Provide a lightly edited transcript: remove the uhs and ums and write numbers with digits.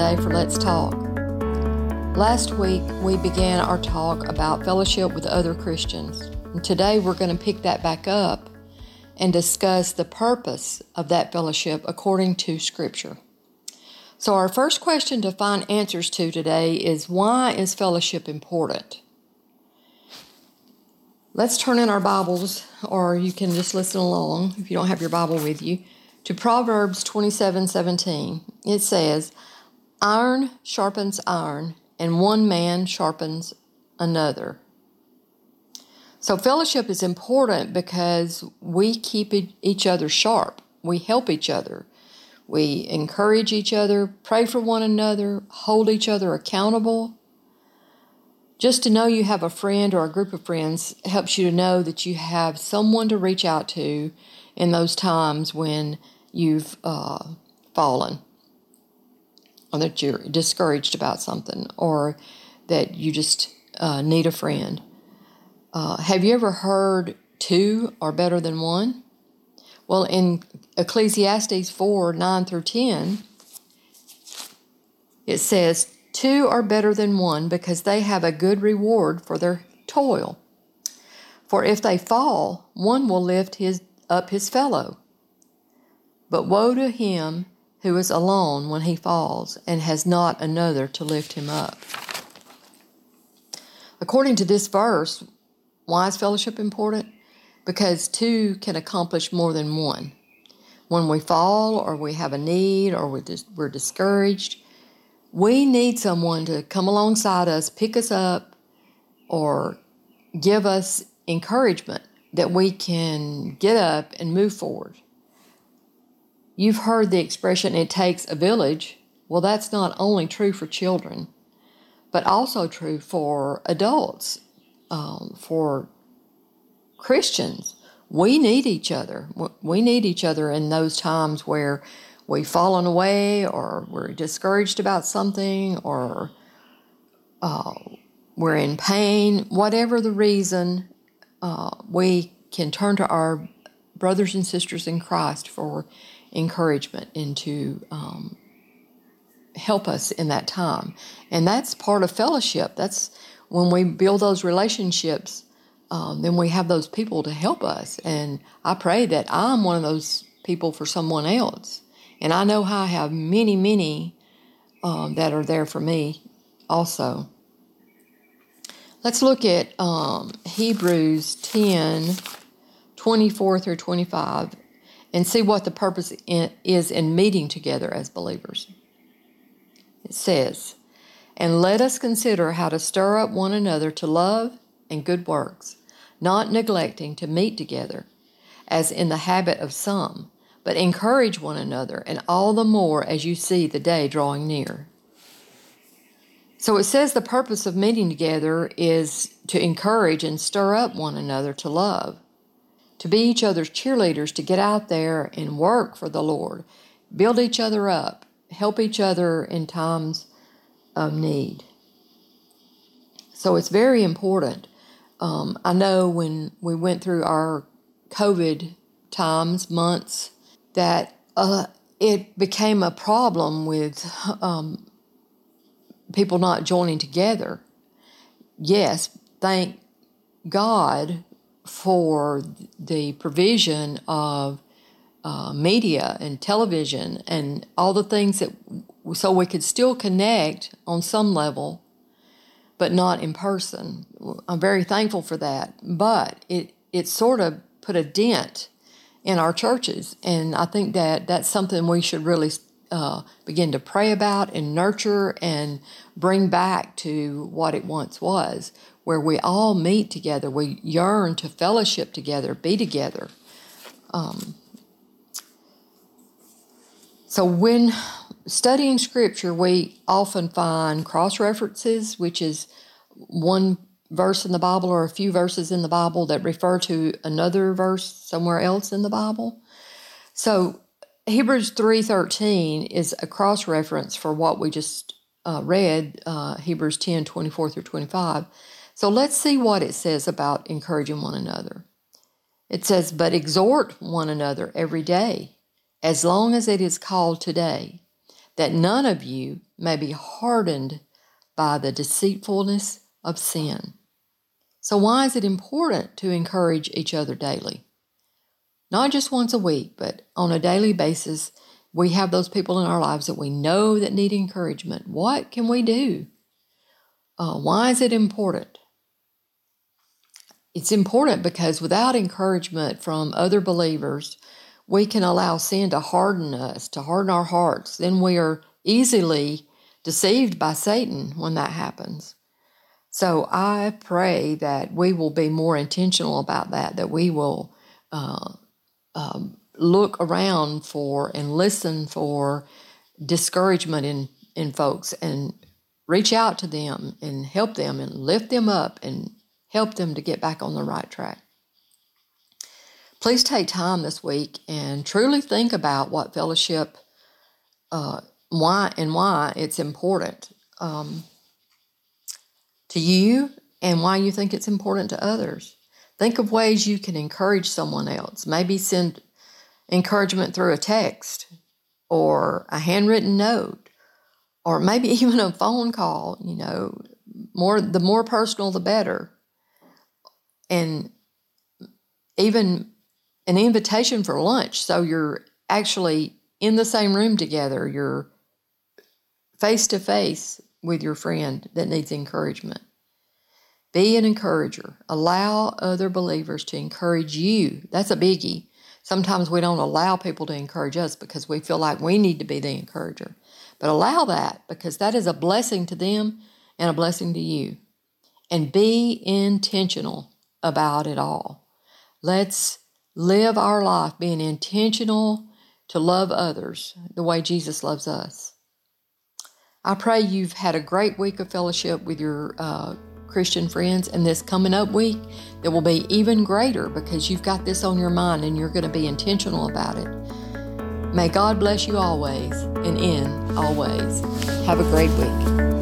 today for Let's Talk. Last week, we began our talk about fellowship with other Christians. And today, we're going to pick that back up and discuss the purpose of that fellowship according to Scripture. So our first question to find answers to today is, why is fellowship important? Let's turn in our Bibles, or you can just listen along if you don't have your Bible with you, to Proverbs 27:17. It says, "Iron sharpens iron, and one man sharpens another." So fellowship is important because we keep each other sharp. We help each other. We encourage each other, pray for one another, hold each other accountable. Just to know you have a friend or a group of friends helps you to know that you have someone to reach out to in those times when you've fallen, or that you're discouraged about something, or that you just need a friend. Have you ever heard two are better than one? Well, in Ecclesiastes 4:9-10, it says, "Two are better than one because they have a good reward for their toil. For if they fall, one will lift up his fellow. But woe to him who is alone when he falls and has not another to lift him up." According to this verse, why is fellowship important? Because two can accomplish more than one. When we fall, or we have a need, or we're discouraged, we need someone to come alongside us, pick us up, or give us encouragement that we can get up and move forward. You've heard the expression, "it takes a village." Well, that's not only true for children, but also true for adults, for Christians. We need each other. We need each other in those times where we've fallen away, or we're discouraged about something, or we're in pain. Whatever the reason, we can turn to our brothers and sisters in Christ for encouragement and to help us in that time. And that's part of fellowship. That's when we build those relationships, then we have those people to help us. And I pray that I'm one of those people for someone else. And I know how I have many that are there for me also. Let's look at Hebrews 10:24-25 and see what the purpose is in meeting together as believers. It says, "And let us consider how to stir up one another to love and good works, not neglecting to meet together, as in the habit of some, but encourage one another, and all the more as you see the day drawing near." So it says the purpose of meeting together is to encourage and stir up one another to love, to be each other's cheerleaders, to get out there and work for the Lord, build each other up, help each other in times of need. So it's very important. I know when we went through our COVID months, that it became a problem with people not joining together. Yes, thank God for the provision of media and television and all the things so we could still connect on some level, but not in person. I'm very thankful for that. But it sort of put a dent in our churches, and I think that that's something we should really begin to pray about and nurture and bring back to what it once was, where we all meet together, we yearn to fellowship together, be together. So when studying Scripture, we often find cross-references, which is one verse in the Bible or a few verses in the Bible that refer to another verse somewhere else in the Bible. So Hebrews 3:13 is a cross-reference for what we just read, Hebrews 10:24-25. So let's see what it says about encouraging one another. It says, "But exhort one another every day, as long as it is called today, that none of you may be hardened by the deceitfulness of sin. So why is it important to encourage each other daily? Not just once a week, but on a daily basis. We have those people in our lives that we know that need encouragement. What can we do? Why is it important? It's important because without encouragement from other believers, we can allow sin to harden us, to harden our hearts. Then we are easily deceived by Satan when that happens. So I pray that we will be more intentional about that we will look around for and listen for discouragement in folks and reach out to them and help them and lift them up and help them to get back on the right track. Please take time this week and truly think about what fellowship, why it's important to you and why you think it's important to others. Think of ways you can encourage someone else. Maybe send encouragement through a text or a handwritten note or maybe even a phone call, the more personal, the better. And even an invitation for lunch. So you're actually in the same room together. You're face to face with your friend that needs encouragement. Be an encourager. Allow other believers to encourage you. That's a biggie. Sometimes we don't allow people to encourage us because we feel like we need to be the encourager. But allow that because that is a blessing to them and a blessing to you. And be intentional about it all. Let's live our life being intentional to love others the way Jesus loves us. I pray you've had a great week of fellowship with your Christian friends, and this coming up week that will be even greater because you've got this on your mind and you're going to be intentional about it. May God bless you always and in all ways. Have a great week.